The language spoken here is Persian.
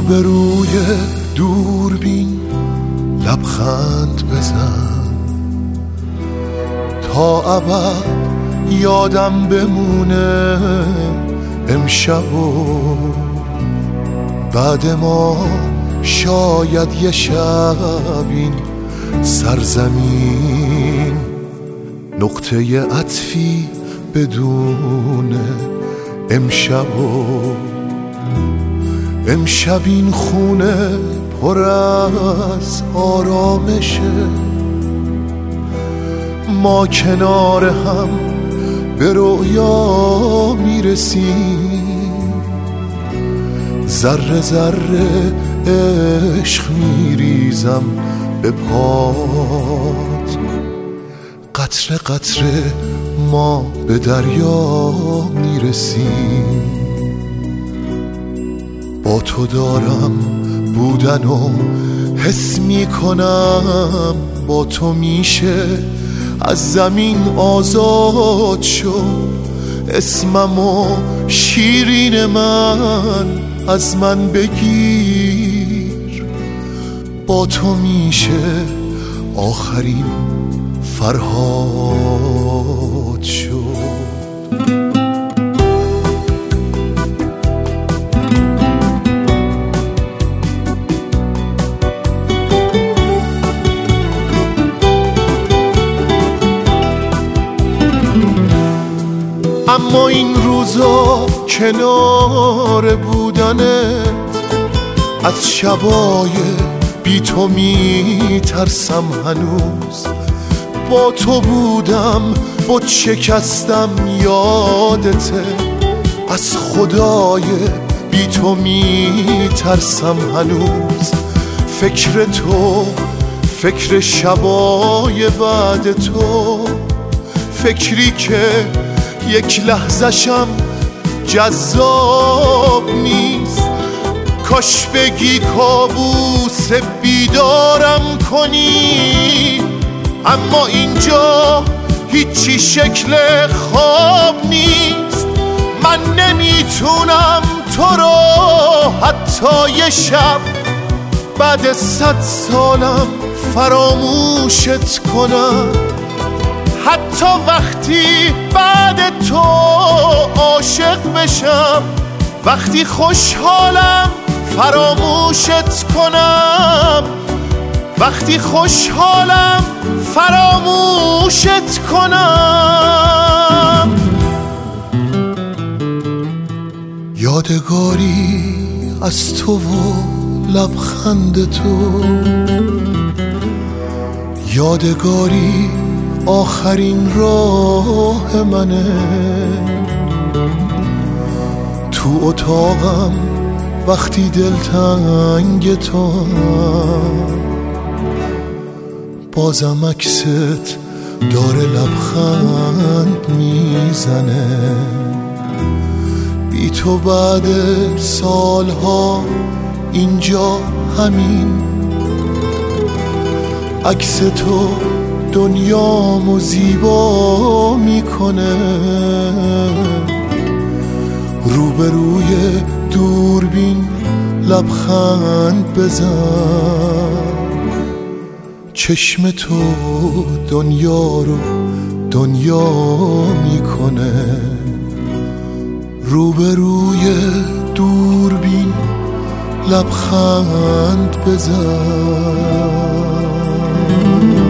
روبروی دوربین لبخند بزن تا ابد یادم بمونه امشب و بعد ما شاید یه شب این سرزمین نقطه عطفی بدون امشب و امشب این خونه پر از آرامشه، ما کنار هم به رویا میرسیم، ذره ذره عشق میریزم به پات، قطره قطره ما به دریا میرسیم. با تو دارم بودن و حس میکنم، با تو میشه از زمین آزاد شد، اسمم و شیرین من از من بگیر، با تو میشه آخرین فرهاد شد. اما این روزا کنار بودنت از شبای بی تو می ترسم هنوز، با تو بودم با شکستم یادته، از خدای بی تو می ترسم هنوز، فکر تو، فکر شبای بعد تو، فکری که یک لحظه‌شم جذاب نیست، کاش بگی کابوس بیدارم کنی، اما اینجا هیچی شکل خواب نیست، من نمیتونم تو رو حتی یه شب بعد 100 سالم فراموشت کنم، حتی وقتی بعد تو عاشق بشم، وقتی خوشحالم فراموشت کنم، وقتی خوشحالم فراموشت کنم. یادگاری از تو و لبخند تو، یادگاری آخرین راه منه، تو اتاقم وقتی دلتنگ تو بازم عکست داره لبخند میزنه، بی تو بعد سالها اینجا همین عکس تو دنیامو زیبا میکنه، روبروی دوربین لبخند بزن، چشم تو دنیا رو دنیا میکنه، روبروی دوربین لبخند بزن.